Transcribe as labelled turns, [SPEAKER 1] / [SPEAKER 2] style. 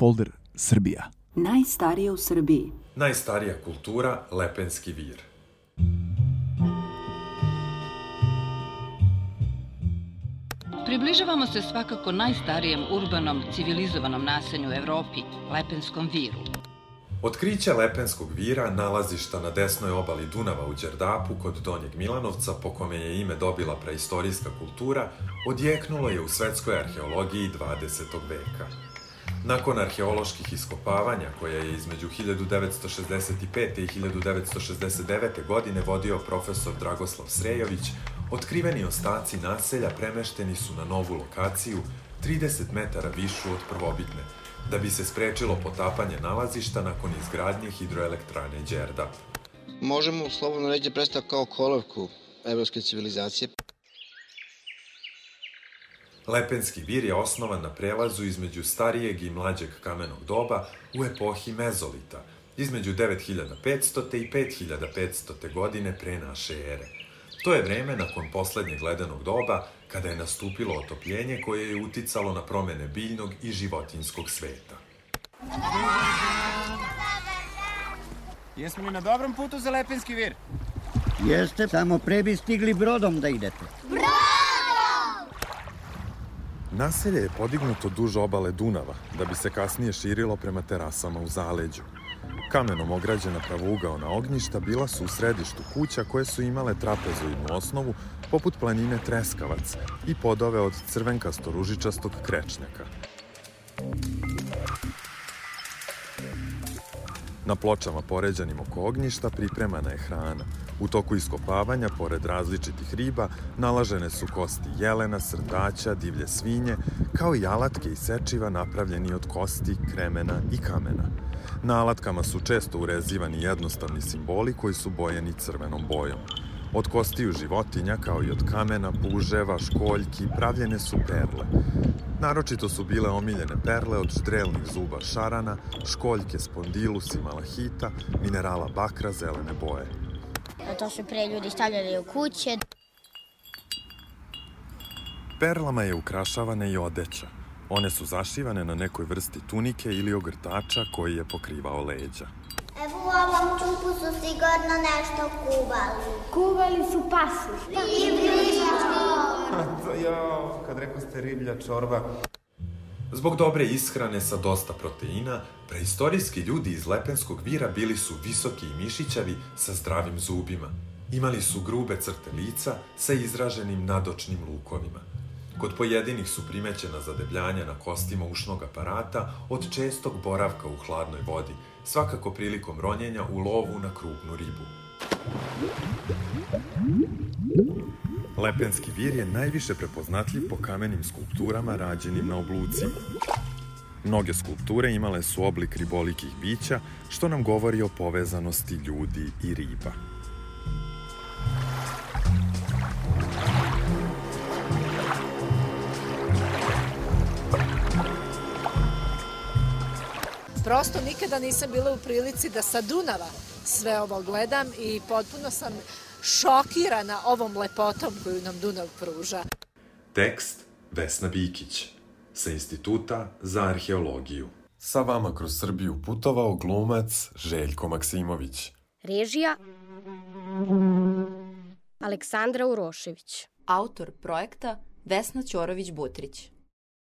[SPEAKER 1] folder Srbija.
[SPEAKER 2] Najstarije u Srbiji.
[SPEAKER 3] Najstarija kultura Lepenski vir.
[SPEAKER 4] Približavamo se svakako najstarijem urbanom civilizovanom naselju u Evropi, Lepenskom viru.
[SPEAKER 3] Otkriće Lepenskog vira, nalazišta na desnoj obali Dunava u Đerdapu kod Donjeg Milanovca, po kome je ime dobila preistorijska kultura, odjeknulo je u svetskoj arheologiji 20. veka. Nakon arheoloških iskopavanja, koja je između 1965. i 1969. godine vodio profesor Dragoslav Srejović, otkriveni ostaci naselja premešteni su na novu lokaciju 30 metara višu od prvobitne, da bi se sprečilo potapanje nalazišta nakon izgradnje hidroelektrane Đerdap.
[SPEAKER 5] Možemo slobodno reći da predstavlja kao kolevku evropske civilizacije.
[SPEAKER 3] Lepenski vir je osnovan na prelazu između starijeg i mlađeg kamenog doba u epohi mezolita, između 9500. i 5500. godine pre naše ere. To je vreme nakon poslednjeg ledenog doba, kada je nastupilo otopljenje koje je uticalo na promene biljnog i životinjskog sveta.
[SPEAKER 6] Jesmo li na dobrom putu za Lepenski vir?
[SPEAKER 7] Jeste, samo pre bi stigli brodom da idete.
[SPEAKER 3] Naselje je podignuto duž obale Dunava, da bi se kasnije širilo prema terasama u zaleđu. Kamenom ograđena pravougaona ognjišta bila su u središtu kuća koje su imale trapezoidnu osnovu, poput planine Treskavac i podove od crvenkasto-ružičastog krečnjaka. Na pločama poređanim oko ognjišta pripremana je hrana. U toku iskopavanja, pored različitih riba, nalažene su kosti jelena, srndaća, divlje svinje, kao i alatke i sečiva napravljeni od kosti, kremena i kamena. Na alatkama su često urezivani jednostavni simboli koji su bojeni crvenom bojom. Od kostiju životinja, kao i od kamena, puževa, školjki, pravljene su perle. Naročito su bile omiljene perle od ždrelnih zuba šarana, školjke spondilus i malahita, minerala bakra zelene boje.
[SPEAKER 8] To su pre ljudi stavljali u kuće.
[SPEAKER 3] Perlama je ukrašavana i odeća. One su zašivane na nekoj vrsti tunike ili ogrtača koji je pokrivao leđa.
[SPEAKER 8] Evo u ovom čupu su sigurno nešto kuvali.
[SPEAKER 9] Kuvali su pasu.
[SPEAKER 8] Riblja čorba.
[SPEAKER 6] Jo, kad rekao ste riblja čorba.
[SPEAKER 3] Zbog dobre ishrane sa dosta proteina, preistorijski ljudi iz Lepenskog vira bili su visoki i mišićavi sa zdravim zubima. Imali su grube crte lica sa izraženim nadočnim lukovima. Kod pojedinih su primećena zadebljanja na kostima ušnog aparata od čestog boravka u hladnoj vodi, svakako prilikom ronjenja u lovu na krupnu ribu. Lepenski vir je najviše prepoznatljiv po kamenim skulpturama rađenim na oblucima. Mnoge skulpture imale su oblik ribolikih bića, što nam govori o povezanosti ljudi i riba.
[SPEAKER 10] Prosto nikada nisam bila u prilici da sa Dunava sve ovo gledam i potpuno sam šokirana ovom lepotom koju nam Dunav pruža.
[SPEAKER 3] Tekst Vesna Bikić, sa Instituta za arheologiju. Sa vama kroz Srbiju putovao glumac Željko Maksimović.
[SPEAKER 11] Režija Aleksandra Urošević.
[SPEAKER 12] Autor projekta Vesna Ćorović-Butrić.